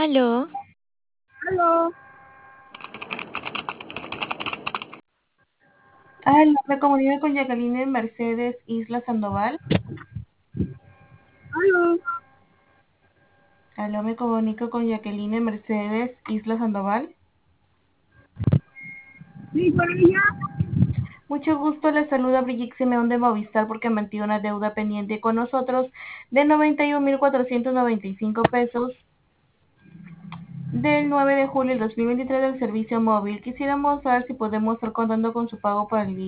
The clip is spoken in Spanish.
Aló, Aló, aló, me comunico con Jacqueline Mercedes Isla Sandoval. aló. Aló, me comunico con Jacqueline Mercedes Isla Sandoval. Sí, por ella. Mucho gusto, les saluda Brigitte Simeón de Movistar porque mantiene una deuda pendiente con nosotros de 91.495 pesos del 9 de julio del 2023 del servicio móvil. Quisiéramos saber si podemos estar contando con su pago para el